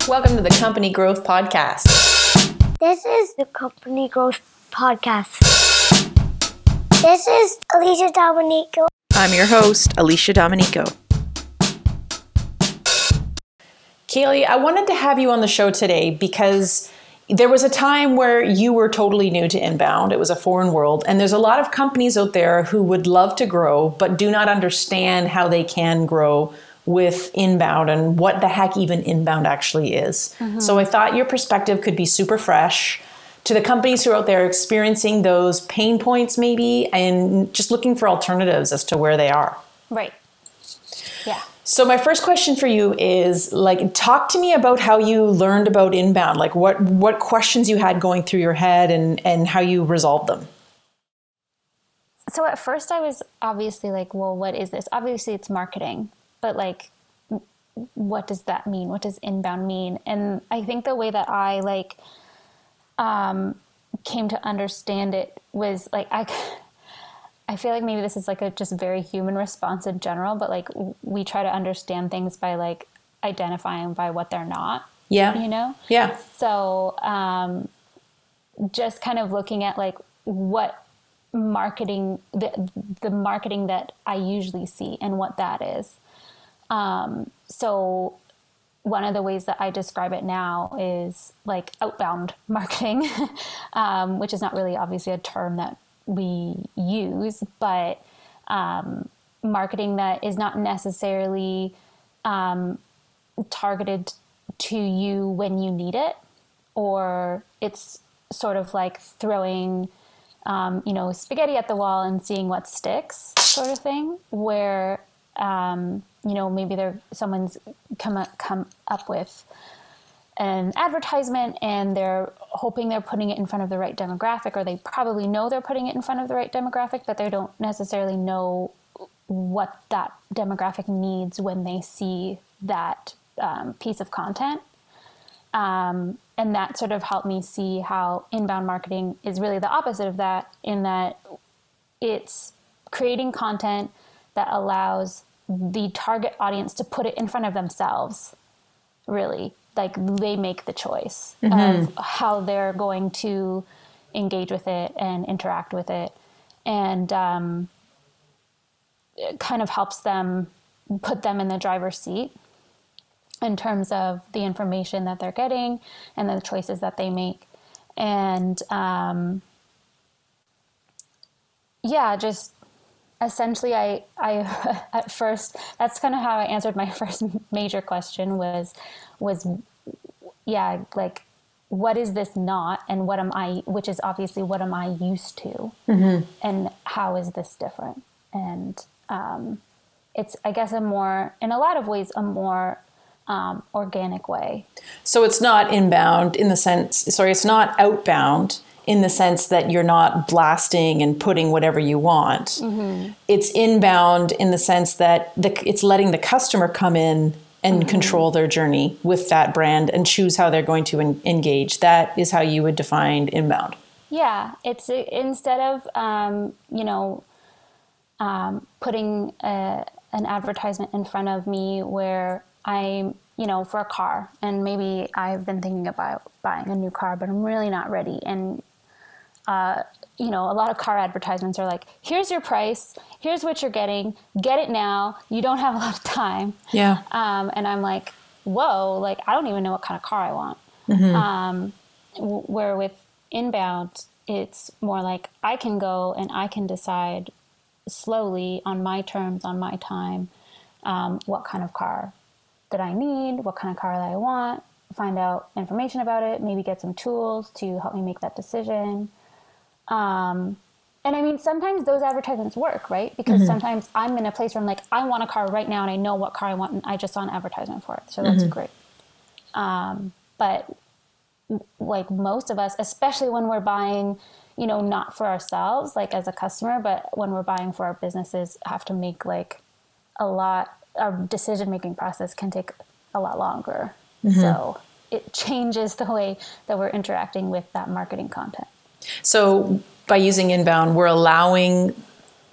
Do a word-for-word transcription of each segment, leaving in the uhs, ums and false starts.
Welcome to the Company Growth Podcast. This is the Company Growth Podcast. This is Alicia Dominico. I'm your host, Alicia Dominico. Kaylee, I wanted to have you on the show today because there was a time where you were totally new to inbound. It was a foreign world. And there's a lot of companies out there who would love to grow, but do not understand how they can grow with inbound and what the heck even inbound actually is. Mm-hmm. So I thought your perspective could be super fresh to the companies who are out there experiencing those pain points maybe and just looking for alternatives as to where they are. Right. Yeah. So my first question for you is, like, talk to me about how you learned about inbound, like what, what questions you had going through your head and, and how you resolved them. So at first I was obviously like, well, what is this? Obviously it's marketing, but like, what does that mean? What does inbound mean? And I think the way that I like, um, came to understand it was like, I I feel like maybe this is like a just very human response in general, but like we try to understand things by like identifying by what they're not. Yeah. You know? Yeah. So um, just kind of looking at like what marketing, the, the marketing that I usually see and what that is. Um, so one of the ways that I describe it now is like outbound marketing, um, which is not really obviously a term that we use, but um, marketing that is not necessarily um, targeted to you when you need it, or it's sort of like throwing, um, you know, spaghetti at the wall and seeing what sticks, sort of thing, where, um, you know, maybe there someone's come up, come up with an advertisement and they're hoping they're putting it in front of the right demographic, or they probably know they're putting it in front of the right demographic, but they don't necessarily know what that demographic needs when they see that um, piece of content. Um, and that sort of helped me see how inbound marketing is really the opposite of that, in that it's creating content that allows the target audience to put it in front of themselves, really. Like they make the choice mm-hmm. of how they're going to engage with it and interact with it. And um, it kind of helps them put them in the driver's seat in terms of the information that they're getting and the choices that they make. And um, yeah, just essentially I, I, at first, that's kind of how I answered my first major question was, was, yeah, like, what is this not? And what am I, which is obviously what am I used to? Mm-hmm. And how is this different? And, um, it's, I guess a more, in a lot of ways, a more, um, organic way. So it's not inbound in the sense, sorry, it's not outbound in the sense that you're not blasting and putting whatever you want. Mm-hmm. It's inbound in the sense that the, it's letting the customer come in and mm-hmm. control their journey with that brand and choose how they're going to en- engage. That is how you would define inbound. Yeah. It's uh, instead of, um, you know, um, putting a, an advertisement in front of me where I'm, you know, for a car, and maybe I've been thinking about buying a new car, but I'm really not ready. And Uh, you know, a lot of car advertisements are like, here's your price, here's what you're getting, get it now, you don't have a lot of time. Yeah. Um, and I'm like, whoa, like, I don't even know what kind of car I want. Mm-hmm. Um, w- where with inbound, it's more like I can go and I can decide slowly on my terms, on my time, um, what kind of car that I need, what kind of car that I want, find out information about it, maybe get some tools to help me make that decision. Um, and I mean, sometimes those advertisements work, right? Because mm-hmm. sometimes I'm in a place where I'm like, I want a car right now and I know what car I want and I just saw an advertisement for it. So that's mm-hmm. great. Um, but like most of us, especially when we're buying, you know, not for ourselves, like as a customer, but when we're buying for our businesses, have to make like a lot, our decision-making process can take a lot longer. Mm-hmm. So it changes the way that we're interacting with that marketing content. So by using inbound, we're allowing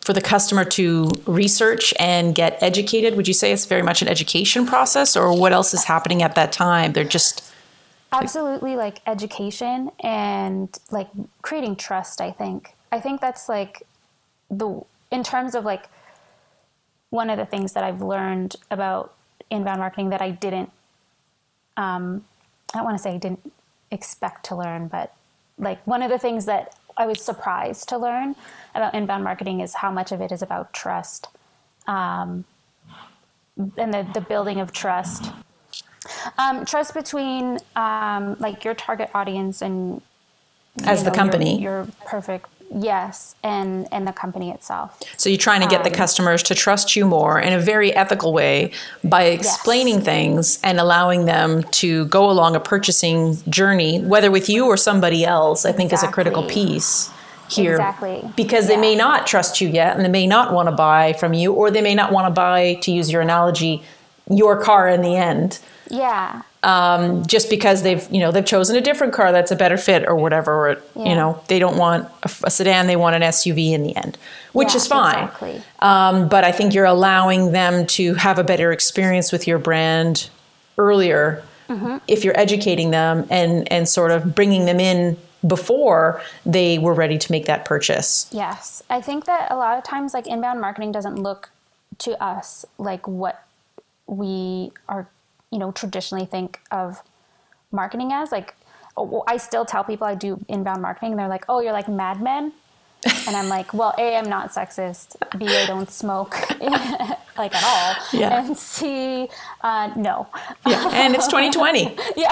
for the customer to research and get educated? Would you say it's very much an education process, or what else is happening at that time? They're just Absolutely, like education and like creating trust, I think. I think that's like the, in terms of like, one of the things that I've learned about inbound marketing that I didn't, um, I don't want to say I didn't expect to learn, but like one of the things that I was surprised to learn about inbound marketing is how much of it is about trust, um, and the, the building of trust. Um, trust between um, like your target audience and as the know, company, your, your perfect yes, and and the company itself. So you're trying to get um, the customers to trust you more in a very ethical way by explaining yes. things and allowing them to go along a purchasing journey, whether with you or somebody else. I think is a critical Exactly. piece here, Exactly. because they Yeah. may not trust you yet, and they may not want to buy from you, or they may not want to buy, to use your analogy, your car in the end. Yeah. Um, just because they've, you know, they've chosen a different car that's a better fit or whatever, or, Yeah. you know, they don't want a, a sedan, they want an S U V in the end, which Yes, is fine. exactly. Um, but I think you're allowing them to have a better experience with your brand earlier Mm-hmm. if you're educating them and, and sort of bringing them in before they were ready to make that purchase. Yes. I think that a lot of times like inbound marketing doesn't look to us like what we are, you know, traditionally think of marketing as. Like, oh, I still tell people I do inbound marketing and they're like, oh, you're like Mad Men. And I'm like, well, A, I'm not sexist. B, I don't smoke like at all. Yeah. And C, uh, no. Yeah. And it's twenty twenty. Yeah.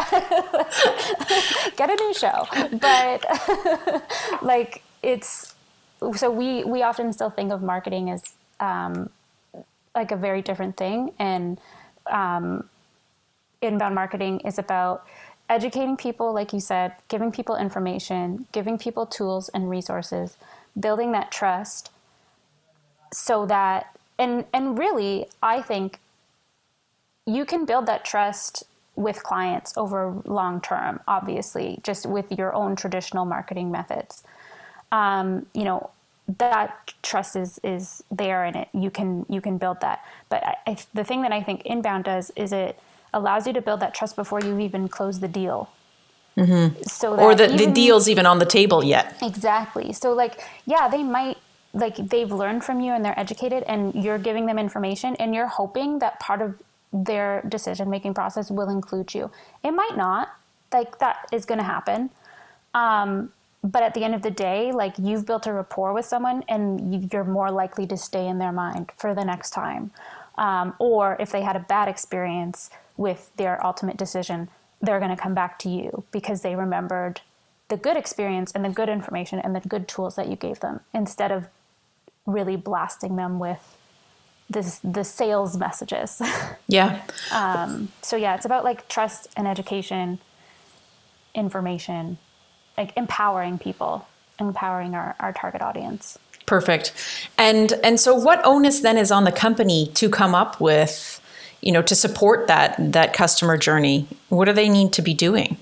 Get a new show. But like it's, so we, we often still think of marketing as um, like a very different thing. And um, inbound marketing is about educating people, like you said, giving people information, giving people tools and resources, building that trust so that, and, and really, I think you can build that trust with clients over long term, obviously, just with your own traditional marketing methods. Um, you know, that trust is, is there and it, you can, you can build that. But I, I, the thing that I think inbound does is it allows you to build that trust before you even close the deal. Mm-hmm. So that or the, the even, deal's even on the table yet. Exactly. So like, yeah, they might, like they've learned from you and they're educated and you're giving them information and you're hoping that part of their decision-making process will include you. It might not, like that is going to happen. Um, but at the end of the day, like you've built a rapport with someone and you're more likely to stay in their mind for the next time. Um, or if they had a bad experience with their ultimate decision, they're going to come back to you because they remembered the good experience and the good information and the good tools that you gave them instead of really blasting them with this, the sales messages. Yeah. um, so yeah, it's about like trust and education, information, like empowering people, empowering our, our target audience. Perfect. And and so what onus then is on the company to come up with, you know, to support that that customer journey? What do they need to be doing?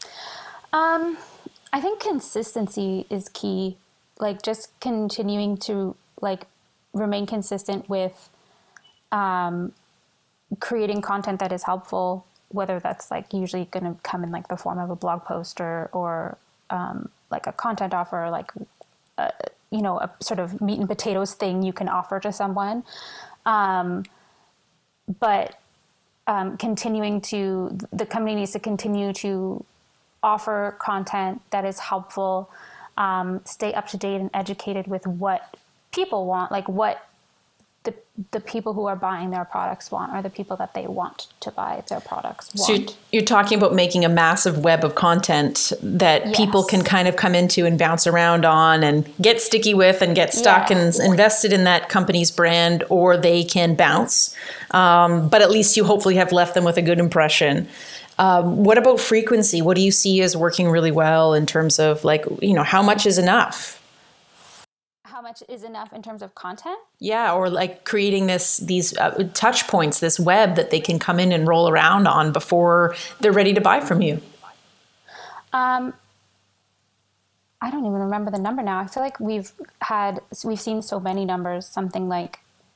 Um, I think consistency is key. Like just continuing to like remain consistent with um, creating content that is helpful, whether that's like usually going to come in like the form of a blog post or, or um, like a content offer, like, a, you know, a sort of meat and potatoes thing you can offer to someone. Um, but um, continuing to, the company needs to continue to offer content that is helpful, um, stay up to date and educated with what people want, like what the the people who are buying their products want, or the people that they want to buy their products want. So you're, you're talking about making a massive web of content that Yes. people can kind of come into and bounce around on and get sticky with and get stuck Yeah. and invested in that company's brand, or they can bounce. Um, but at least you hopefully have left them with a good impression. Um, what about frequency? What do you see as working really well in terms of like, you know, how much is enough? How much is enough in terms of content? Yeah, or like creating this these uh, touch points, this web that they can come in and roll around on before they're ready to buy from you. Um, I don't even remember the number now. I feel like we've had, we've seen so many numbers, something like,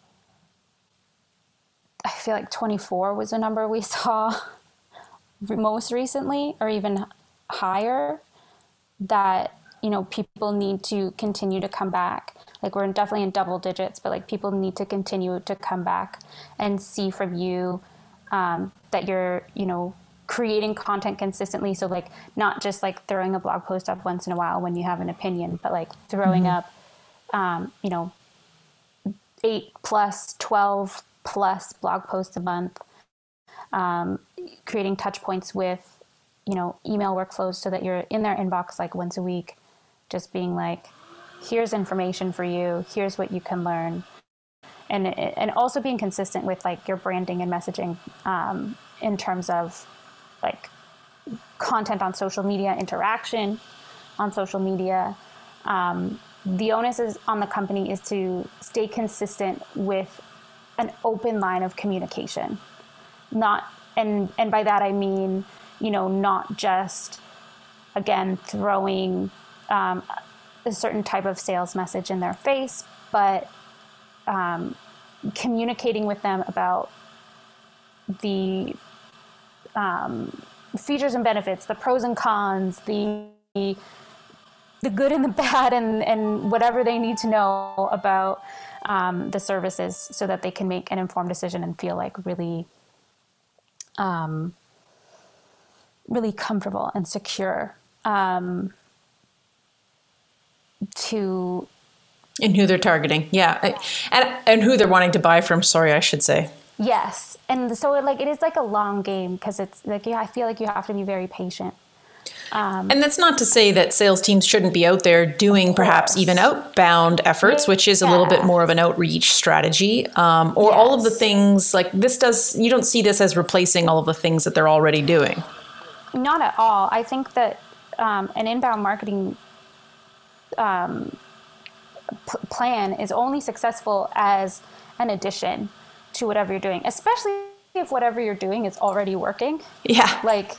I feel like twenty-four was a number we saw most recently, or even higher, that, you know, people need to continue to come back. Like, we're definitely in double digits, but like people need to continue to come back and see from you um, that you're, you know, creating content consistently. So like not just like throwing a blog post up once in a while when you have an opinion, but like throwing mm-hmm. up, um, you know, eight plus, twelve plus blog posts a month, um, creating touch points with, you know, email workflows so that you're in their inbox like once a week, just being like, here's information for you, here's what you can learn. And, and also being consistent with like your branding and messaging um, in terms of like content on social media, interaction on social media. Um, the onus is on the company is to stay consistent with an open line of communication. Not, and, and by that I mean, you know, not just, again, throwing um, a certain type of sales message in their face, but um, communicating with them about the um, features and benefits, the pros and cons, the the good and the bad, and, and whatever they need to know about um, the services, so that they can make an informed decision and feel like really, um, really comfortable and secure um, to. And who they're targeting, yeah, and and who they're wanting to buy from. Sorry, I should say. Yes, and so it, like it is like a long game, because it's like, yeah, I feel like you have to be very patient. Um, and that's not to say that sales teams shouldn't be out there doing perhaps even outbound efforts, which is a little bit more of an outreach strategy, um, or yes. all of the things like this does. You don't see this as replacing all of the things that they're already doing. Not at all. I think that um, an inbound marketing um, p- plan is only successful as an addition to whatever you're doing, especially if whatever you're doing is already working. Yeah. Like,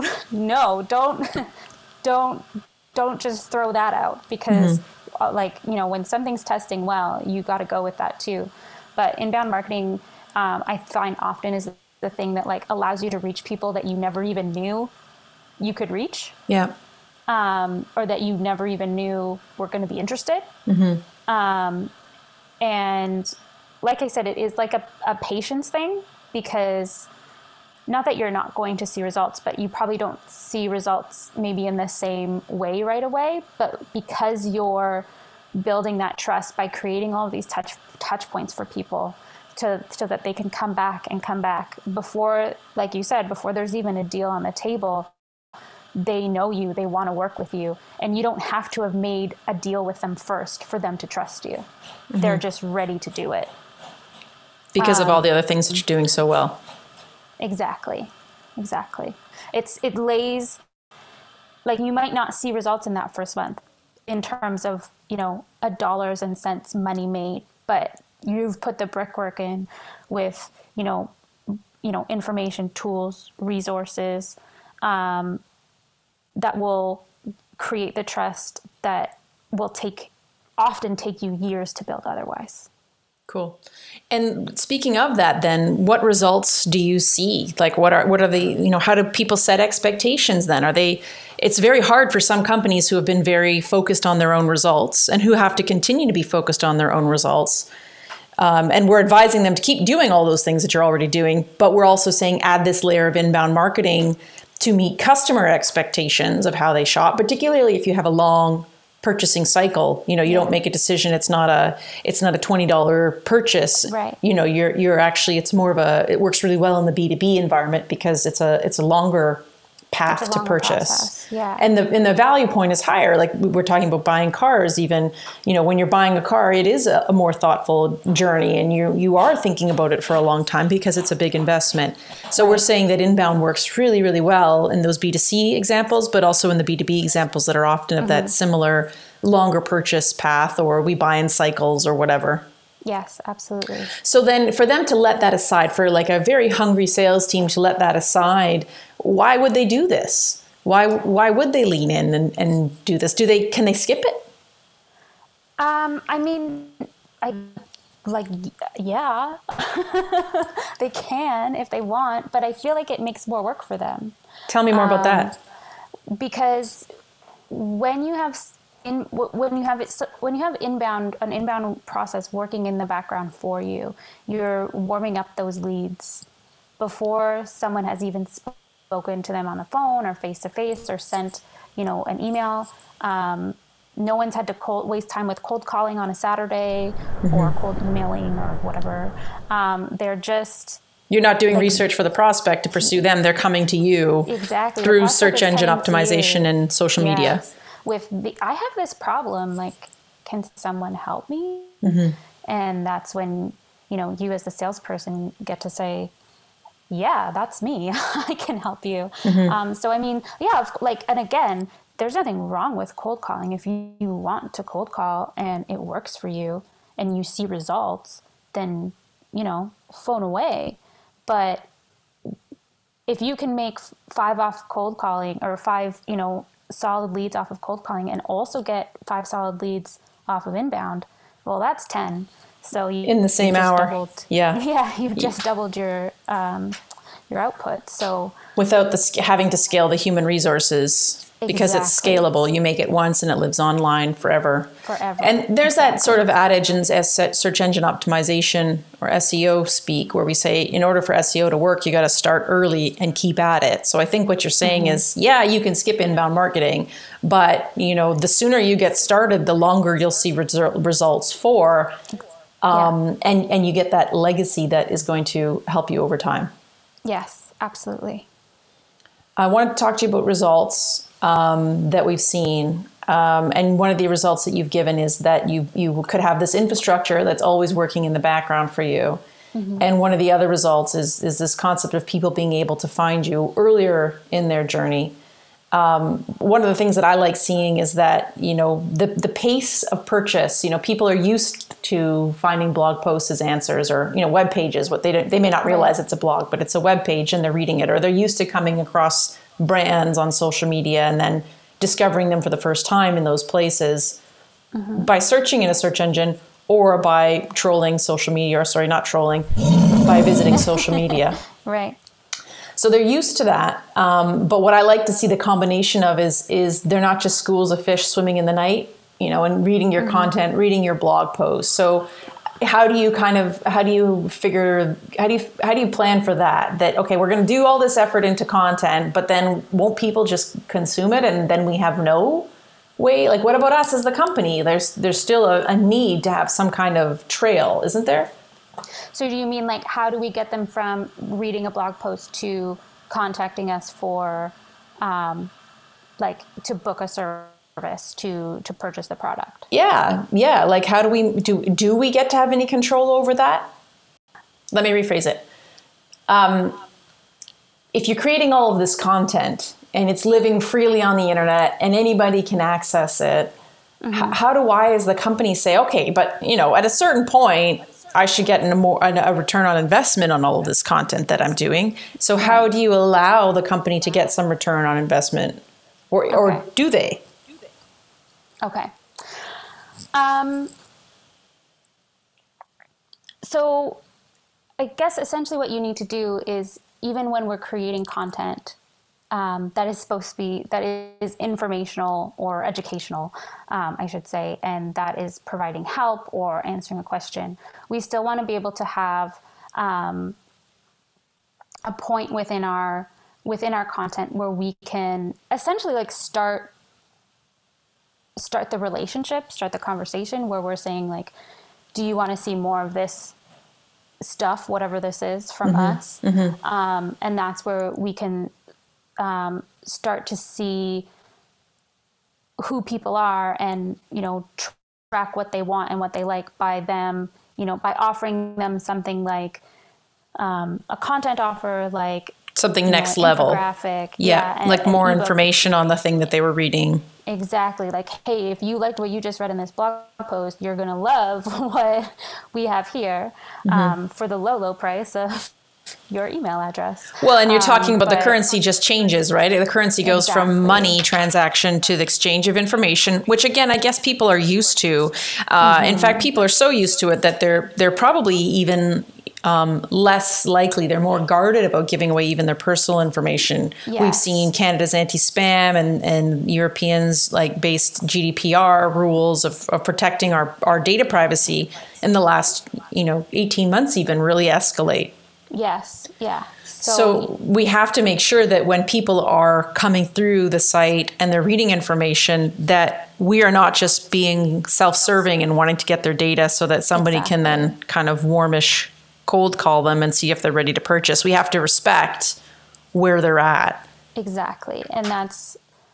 no, don't, don't, don't just throw that out, because mm-hmm. uh, like, you know, when something's testing well, you got to go with that too. But inbound marketing, um, I find often is the thing that like allows you to reach people that you never even knew you could reach. Yeah. Um, or that you never even knew were going to be interested. Mm-hmm. Um, and like I said, it is like a, a patience thing, because not that you're not going to see results, but you probably don't see results maybe in the same way right away. But because you're building that trust by creating all of these touch touch points for people, to so that they can come back and come back before, like you said, before there's even a deal on the table, they know you, they want to work with you, and you don't have to have made a deal with them first for them to trust you. Mm-hmm. They're just ready to do it. Because um, of all the other things that you're doing so well. Exactly. Exactly. It's, it lays, like, you might not see results in that first month in terms of, you know, a dollars and cents money made, but you've put the brickwork in with, you know, you know, information, tools, resources, um, that will create the trust that will take, often take you years to build otherwise. Cool. And speaking of that, then what results do you see? Like, what are, what are the, you know, how do people set expectations then? Are they, it's very hard for some companies who have been very focused on their own results and who have to continue to be focused on their own results. Um, and we're advising them to keep doing all those things that you're already doing, but we're also saying add this layer of inbound marketing to meet customer expectations of how they shop, particularly if you have a long purchasing cycle. You know, you don't make a decision. It's not a, it's not a twenty dollars purchase. Right. You know, you're, you're actually, it's more of a, it works really well in the B two B environment because it's a, it's a longer path it's a to longer purchase. Process. Yeah. And the, and the value point is higher. Like we're talking about buying cars, even, you know, when you're buying a car, it is a, a more thoughtful journey, and you, you are thinking about it for a long time because it's a big investment. So we're saying that inbound works really, really well in those B two C examples, but also in the B two B examples that are often of mm-hmm. that similar longer purchase path, or we buy in cycles or whatever. Yes, absolutely. So then for them to let that aside, for like a very hungry sales team to let that aside, why would they do this? Why why would they lean in and, and do this? Do they can they skip it? Um, I mean, I like yeah, they can if they want, but I feel like it makes more work for them. Tell me more about that. Because when you have in when you have it when you have inbound an inbound process working in the background for you, you're warming up those leads before someone has even spoken to them on the phone or face to face or sent, you know, an email. Um, no one's had to cold, waste time with cold calling on a Saturday mm-hmm. or cold emailing or whatever. Um, they're just You're not doing like, research for the prospect to pursue them. They're coming to you exactly through search engine optimization and social yes. media. With the, I have this problem, like, can someone help me? Mm-hmm. And that's when, you know, you as the salesperson get to say, yeah, that's me. I can help you. Mm-hmm. Um, so, I mean, yeah, like, and again, there's nothing wrong with cold calling. If you, you want to cold call and it works for you and you see results, then, you know, phone away. But if you can make five off cold calling or five, you know, solid leads off of cold calling and also get five solid leads off of inbound, well, that's ten. So you in the same hour, doubled, yeah, yeah, you've just doubled your um, your output. So without the having to scale the human resources. Because exactly. it's scalable. You make it once and it lives online forever. Forever. And there's exactly. that sort of adage in search engine optimization or S E O speak where we say in order for S E O to work, you got to start early and keep at it. So I think what you're saying mm-hmm. is, yeah, you can skip inbound marketing, but you know, the sooner you get started, the longer you'll see resu- results for, um, yeah. and, and you get that legacy that is going to help you over time. Yes, absolutely. I wanted to talk to you about results. Um, that we've seen. Um, and one of the results that you've given is that you you could have this infrastructure that's always working in the background for you. Mm-hmm. And one of the other results is, is this concept of people being able to find you earlier in their journey. Um, one of the things that I like seeing is that, you know, the, the pace of purchase, you know, people are used to finding blog posts as answers or, you know, web pages. What they don't, they may not realize right. it's a blog, but it's a web page and they're reading it, or they're used to coming across brands on social media and then discovering them for the first time in those places mm-hmm. by searching in a search engine or by trolling social media, or sorry, not trolling, by visiting social media. Right. So they're used to that. Um, but what I like to see the combination of is, is they're not just schools of fish swimming in the night, you know, and reading your mm-hmm. content, reading your blog posts. So how do you kind of, how do you figure, how do you, how do you plan for that? That, okay, we're going to do all this effort into content, but then won't people just consume it? And then we have no way, like, what about us as the company? There's, there's still a, a need to have some kind of trail, isn't there? So do you mean, like, how do we get them from reading a blog post to contacting us for, um, like, to book a service? to to purchase the product? Yeah, yeah. Like, how do we do? Do we get to have any control over that? Let me rephrase it. Um, if you're creating all of this content and it's living freely on the internet and anybody can access it, mm-hmm. h- how do I, as the company, say, okay, but you know, at a certain point, I should get a more a return on investment on all of this content that I'm doing. So, how do you allow the company to get some return on investment, or okay. or do they? Okay. Um, so I guess essentially what you need to do is, even when we're creating content um, that is supposed to be, that is informational or educational, um, I should say, and that is providing help or answering a question, we still want to be able to have um, a point within our within our content where we can essentially like start start the relationship, start the conversation, where we're saying, like, do you want to see more of this stuff, whatever this is, from mm-hmm. us? Mm-hmm. Um, and that's where we can um, start to see who people are and, you know, track what they want and what they like by them, you know, by offering them something like um, a content offer, like something next know, level. Infographic. Yeah, yeah, like and, more and information on the thing that they were reading. Exactly. Like, hey, if you liked what you just read in this blog post, you're going to love what we have here mm-hmm. um, for the low, low price of your email address. Well, and you're talking Um, about the but- currency just changes, right? The currency goes Exactly. from money transaction to the exchange of information, which again, I guess people are used to. Uh, Mm-hmm. In fact, people are so used to it that they're they're probably even um, less likely. They're more guarded about giving away even their personal information. We've Yes. seen Canada's anti-spam and, and Europeans like based G D P R rules of, of protecting our, our data privacy in the last, you know, eighteen months even really escalate. Yes. Yeah. So, So we have to make sure that when people are coming through the site and they're reading information, that we are not just being self-serving and wanting to get their data so that somebody can then kind of warmish cold call them and see if they're ready to purchase. We have to respect where they're at. exactly. And that's,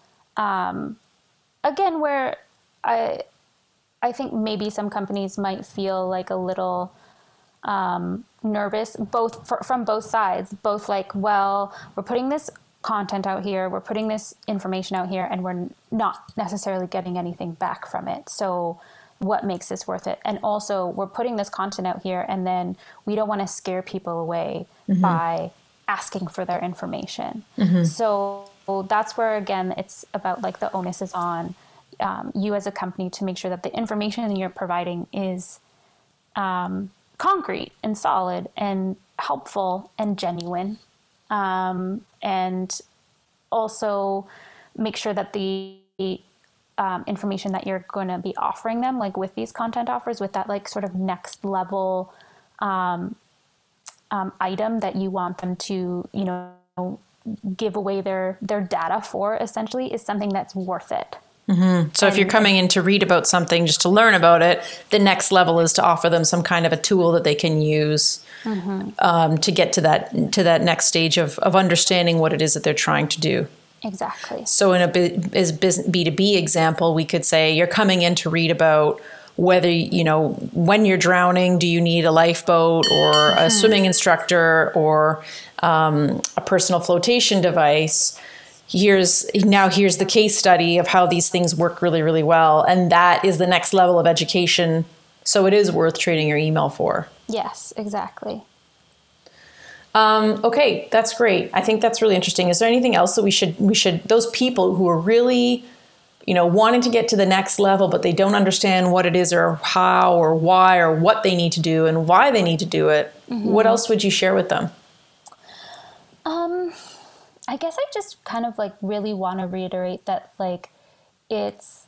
um, again, where I, I think maybe some companies might feel like a little um, nervous, both fr- from both sides, both like, well, we're putting this content out here, we're putting this information out here, and we're not necessarily getting anything back from it. So what makes this worth it? And also, we're putting this content out here, and then we don't want to scare people away mm-hmm. by asking for their information. Mm-hmm. So that's where, again, it's about like the onus is on um, you as a company to make sure that the information that you're providing is um, concrete and solid and helpful and genuine. Um, and also make sure that the um, information that you're going to be offering them, like with these content offers, with that like sort of next level um, um, item that you want them to, you know, give away their, their data for, essentially, is something that's worth it. Mm-hmm. So and, if you're coming in to read about something, just to learn about it, the next level is to offer them some kind of a tool that they can use mm-hmm. um, to get to that to that next stage of, of understanding what it is that they're trying to do. Exactly. So in a B two B example, we could say you're coming in to read about whether, you know, when you're drowning, do you need a lifeboat or mm-hmm. a swimming instructor or um, a personal flotation device? Here's now here's the case study of how these things work really, really well. And that is the next level of education. So it is worth trading your email for. Yes, exactly. Um, okay, that's great. I think that's really interesting. Is there anything else that we should, we should, those people who are really, you know, wanting to get to the next level, but they don't understand what it is or how or why or what they need to do and why they need to do it. Mm-hmm. What else would you share with them? Um, I guess I just kind of like really want to reiterate that like it's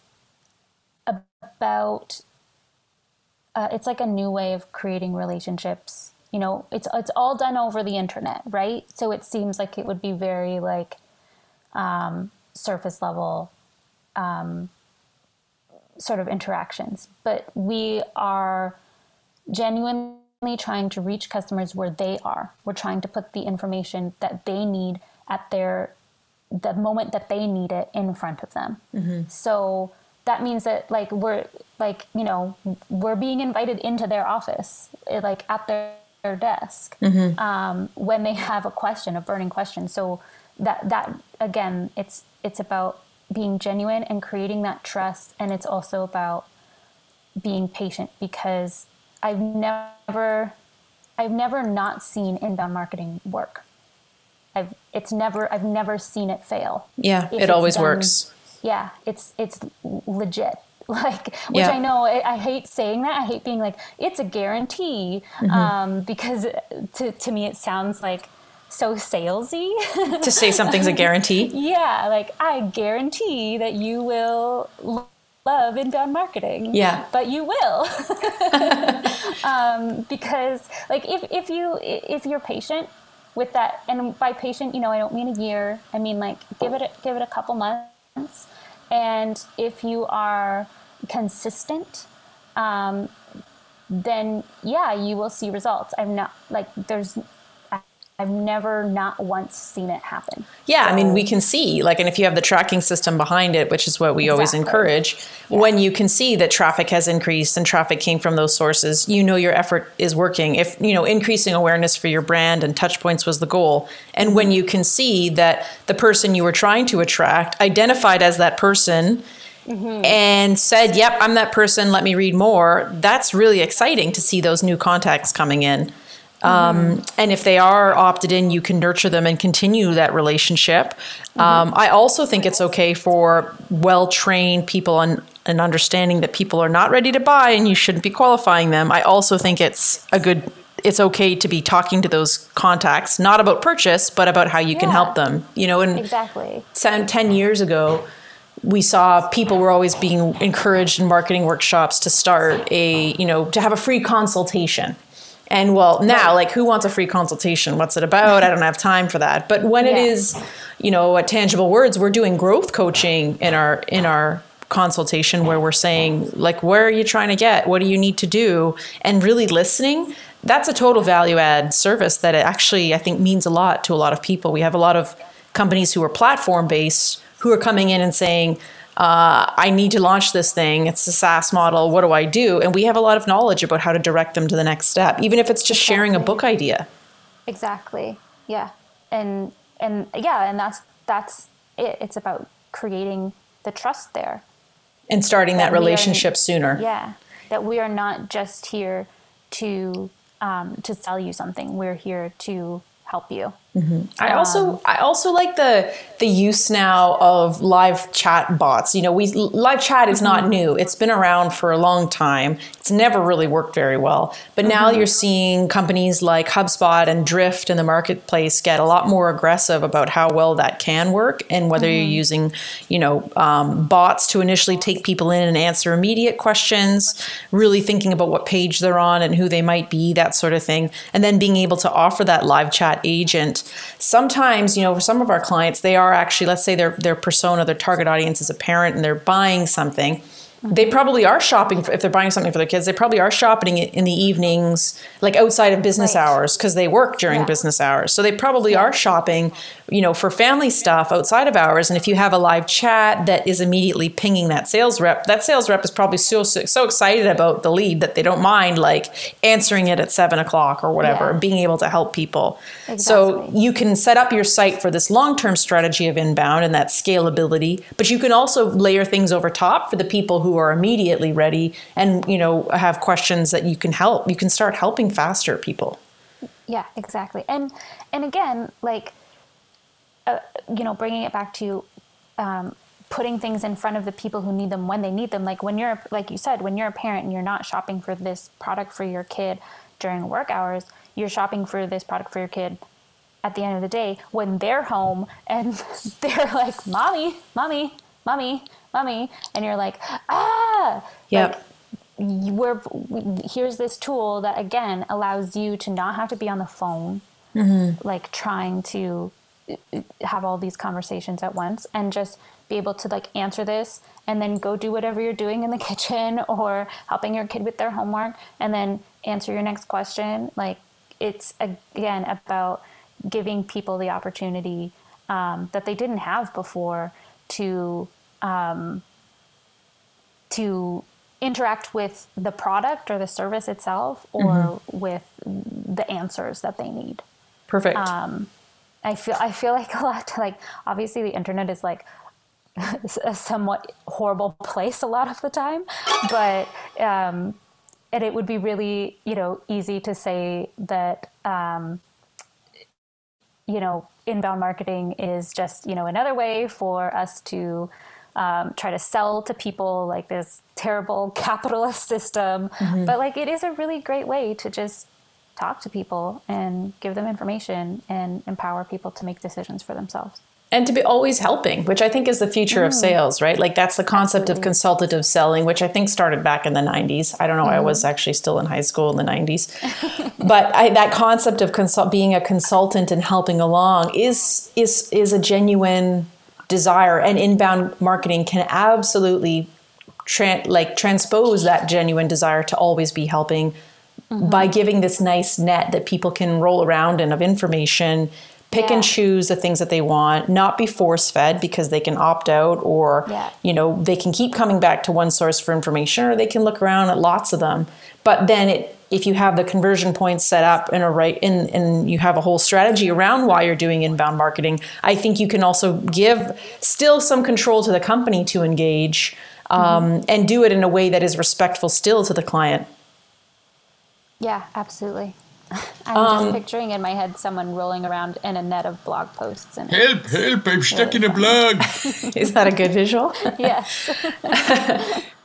about, uh, it's like a new way of creating relationships. You know, it's it's all done over the internet, right? So it seems like it would be very like um, surface level um, sort of interactions. But we are genuinely trying to reach customers where they are. We're trying to put the information that they need at their the moment that they need it in front of them. Mm-hmm. So that means that like we're like, you know, we're being invited into their office, like at their their desk mm-hmm. um, when they have a question, a burning question. So that that again, it's it's about being genuine and creating that trust, and it's also about being patient, because I've never I've never not seen inbound marketing work. I've it's never I've never seen it fail. Yeah, it always done, works. Yeah, it's it's legit. Like, which yeah. I know, I, I hate saying that. I hate being like, it's a guarantee, mm-hmm. um, because to to me it sounds like so salesy. To say something's a guarantee? Yeah, like I guarantee that you will love inbound marketing. Yeah, but you will, um, because like if if you if you're patient with that, and by patient, you know, I don't mean a year. I mean like give it a, give it a couple months. And if you are consistent, um, then yeah, you will see results. I'm not like there's, I've never not once seen it happen. Yeah, so, I mean, we can see, like, and if you have the tracking system behind it, which is what we exactly. always encourage, yeah. when you can see that traffic has increased and traffic came from those sources, you know your effort is working. If, you know, increasing awareness for your brand and touch points was the goal. And when you can see that the person you were trying to attract identified as that person mm-hmm. and said, yep, I'm that person, let me read more, that's really exciting to see those new contacts coming in. Um, and if they are opted in, you can nurture them and continue that relationship. Mm-hmm. Um, I also think it's okay for well-trained people on an understanding that people are not ready to buy and you shouldn't be qualifying them. I also think it's a good, it's okay to be talking to those contacts, not about purchase, but about how you Yeah. can help them. You know, and Exactly. ten years ago, we saw people were always being encouraged in marketing workshops to start a, you know, to have a free consultation. And well, now, like, who wants a free consultation? What's it about? I don't have time for that. But when it Yeah. is, you know, at Tangible Words, we're doing growth coaching in our in our consultation, where we're saying, like, where are you trying to get? What do you need to do? And really listening. That's a total value add service that it actually, I think, means a lot to a lot of people. We have a lot of companies who are platform based who are coming in and saying, Uh, I need to launch this thing. It's a SaaS model. What do I do? And we have a lot of knowledge about how to direct them to the next step, even if it's just Exactly. sharing a book idea. Exactly. Yeah. And and yeah, and that's that's it. It's about creating the trust there. And starting that, That we are- relationship sooner. Yeah. That we are not just here to um, to sell you something. We're here to help you. I also I also like the the use now of live chat bots. You know, we live chat is not new. It's been around for a long time. It's never really worked very well. But now you're seeing companies like HubSpot and Drift in the marketplace get a lot more aggressive about how well that can work, and whether you're using, you know, um, bots to initially take people in and answer immediate questions, really thinking about what page they're on and who they might be, that sort of thing, and then being able to offer that live chat agent. Sometimes, you know, for some of our clients, they are actually, let's say their their persona, their target audience is a parent and they're buying something. They probably are shopping, for, if they're buying something for their kids, they probably are shopping in the evenings, like outside of business Right. hours, because they work during Yeah. business hours. So they probably are shopping, you know, for family stuff outside of hours. And if you have a live chat that is immediately pinging that sales rep, that sales rep is probably so so excited about the lead that they don't mind like answering it at seven o'clock or whatever, Yeah. being able to help people. So Exactly. you can set up your site for this long-term strategy of inbound and that scalability, but you can also layer things over top for the people who are immediately ready and, you know, have questions that you can help. You can start helping faster people. Yeah, exactly. And and again, like, uh, you know, bringing it back to um, putting things in front of the people who need them when they need them. Like when you're, like you said, when you're a parent and you're not shopping for this product for your kid during work hours, you're shopping for this product for your kid at the end of the day when they're home and they're like, mommy, mommy, mommy, mommy. And you're like, ah, Yep. like, you- we're, we, here's this tool that again allows you to not have to be on the phone, like trying to have all these conversations at once, and just be able to like answer this and then go do whatever you're doing in the kitchen or helping your kid with their homework and then answer your next question. Like it's again about giving people the opportunity um, that they didn't have before to um, to interact with the product or the service itself, or with the answers that they need. Perfect. Um, I feel I feel like a lot like obviously the internet is like a somewhat horrible place a lot of the time, but um, and it would be really, you know, easy to say that um, you know, inbound marketing is just, you know, another way for us to um, try to sell to people like this terrible capitalist system. But like it is a really great way to just talk to people and give them information and empower people to make decisions for themselves. And to be always helping, which I think is the future of sales, right? Like that's the concept of Absolutely. consultative selling, which I think started back in the nineties. I don't know. I was actually still in high school in the nineties. But I, that concept of consult, being a consultant and helping along is is is a genuine desire. And inbound marketing can absolutely tra- like transpose that genuine desire to always be helping by giving this nice net that people can roll around in of information, pick Yeah. and choose the things that they want, not be force fed because they can opt out, or, Yeah. you know, they can keep coming back to one source for information, or they can look around at lots of them. But then it, if you have the conversion points set up in a right, and, and you have a whole strategy around why you're doing inbound marketing, I think you can also give still some control to the company to engage um, mm-hmm. and do it in a way that is respectful still to the client. Yeah, absolutely. I'm Um, just picturing in my head someone rolling around in a net of blog posts. And Help, help, I'm stuck in a blog. Is that a good visual? yes.